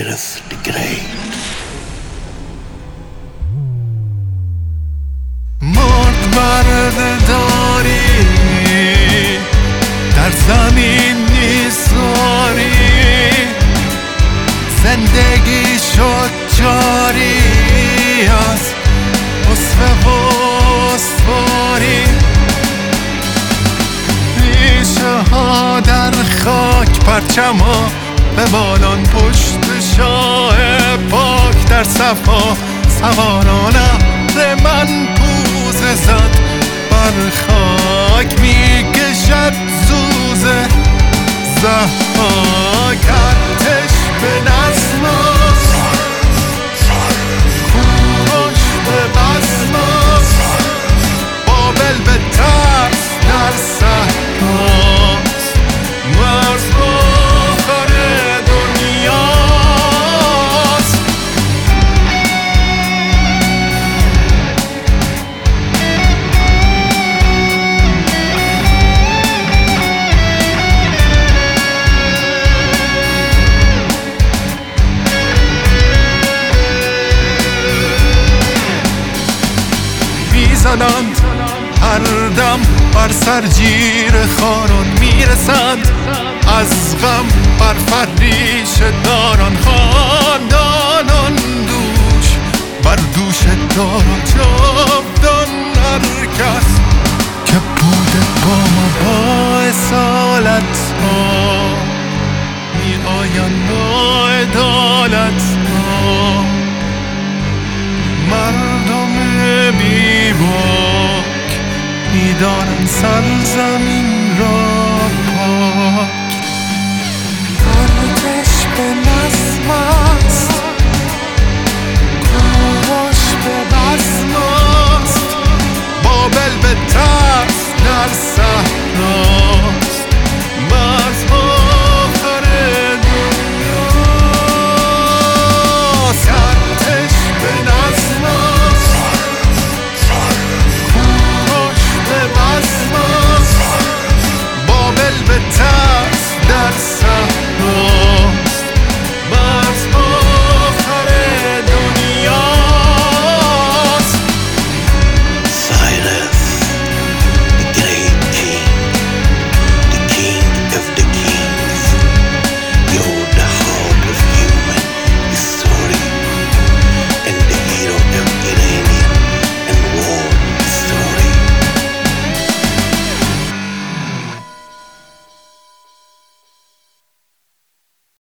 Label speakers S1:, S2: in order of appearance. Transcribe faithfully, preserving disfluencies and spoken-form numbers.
S1: earth-degrade.
S2: مرد برده داری در زمین نیساری، زندگی شد جاری از اصفه و اسواری. ریشه ها در خاک، پرچم ها به بالان، پشت شاه پاک در صفا سواران ابر من پوزه زد بر خاک، میکشد سوزه ضحاک. ارتش به نظم است، کوروش به بزم است، بابل به ترس در صحراست، مرز آخر دنیاست. میزنند هر دم بر سر جیر خاران، میرسند از غم بر فریش داران. خاندانان دوش بر دوش داران، جاودان هر کس که بوده با ما. با اصالت ها می آیند با عدالت ها، مردم بی‌باک می‌دانند سرزمین